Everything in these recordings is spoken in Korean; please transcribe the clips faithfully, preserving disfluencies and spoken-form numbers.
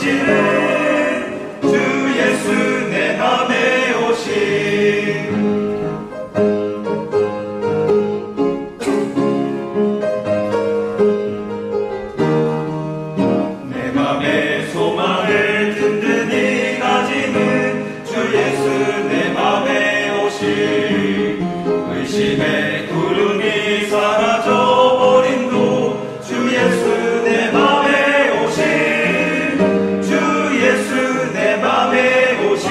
넘치는 주 예수 내 맘에 오신 내 맘의 소망을 든든히 가지는 주 예수 내 맘에 오신 의심의 구름이 사라져버린도 주 예수 내 맘에 오신 주 예수 내 맘에 오신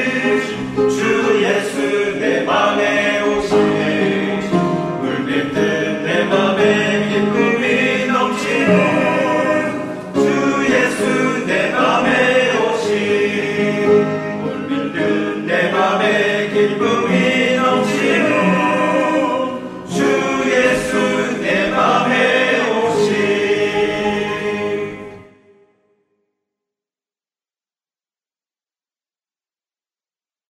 주 예수 내 맘에 오신 물밀듯 내 맘에 기쁨이 넘치는 주 예수 내 맘에 오신 물밀듯 내 맘에 기쁨